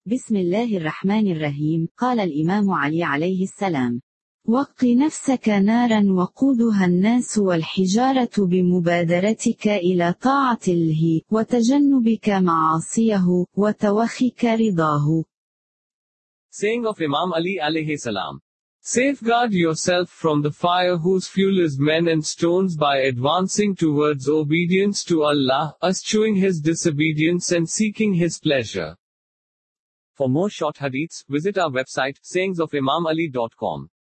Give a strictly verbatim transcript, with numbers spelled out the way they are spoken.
بسم الله الرحمن الرحيم. قال الإمام علي عليه السلام: وق نفسك نارا وقودها الناس والحجارة بمبادرتك إلى طاعة الله، وتجنبك معاصيه، وتوخيك رضاه. Saying of Imam Ali alayhi salam. Safeguard yourself from the fire whose fuel is men and stones by advancing towards obedience to Allah, eschewing His disobedience and seeking His pleasure. For more short hadiths, visit our website sayings of imam ali dot com.